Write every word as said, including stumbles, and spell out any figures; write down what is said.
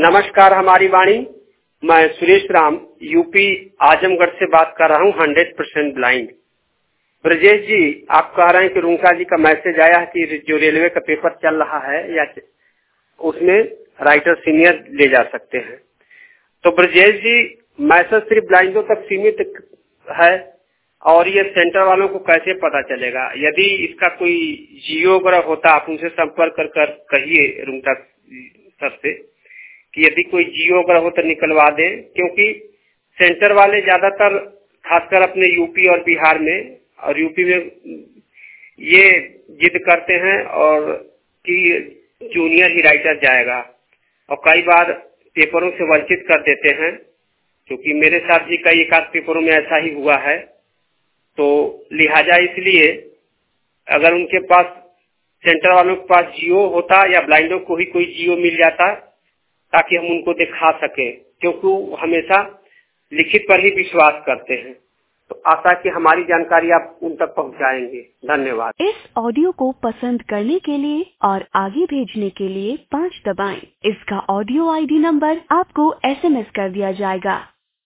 नमस्कार, हमारी वाणी। मैं सुरेश राम यूपी आजमगढ़ से बात कर रहा हूँ, hundred percent blind. Brajesh ji, आप कह रहे हैं कि रुंका जी का मैसेज आया है कि जो रेलवे का पेपर चल रहा है या उसमें राइटर सीनियर ले जा सकते हैं। तो ब्रजेश जी, मैसेज सिर्फ ब्लाइंडों तक सीमित है और ये सेंटर वालों को कैसे पता चलेगा? यदि इसका कोई जियो वगैरह होता, आप उनसे संपर्क कर कर कहिए रुंका सर से कि यदि कोई जियो वगैरह हो तो निकलवा दें, क्योंकि सेंटर वाले ज्यादातर खासकर अपने यूपी और बिहार में और यूपी में ये जिद करते हैं और कि जूनियर ही राइटर जाएगा और कई बार पेपरों से वंचित कर देते हैं, क्योंकि मेरे साथ भी कई एक आध पेपरों में ऐसा ही हुआ है। तो लिहाजा इसलिए अगर उनके पास सेंटर वालों के पास जियो होता या ब्लाइंडों को ही कोई जियो मिल जाता ताकि हम उनको दिखा सके, क्योंकि वो हमेशा लिखित पर ही विश्वास करते हैं। तो आशा कि हमारी जानकारी आप उन तक पहुंचाएंगे। धन्यवाद। इस ऑडियो को पसंद करने के लिए और आगे भेजने के लिए पाँच दबाएं। इसका ऑडियो आईडी नंबर आपको एसएमएस कर दिया जाएगा।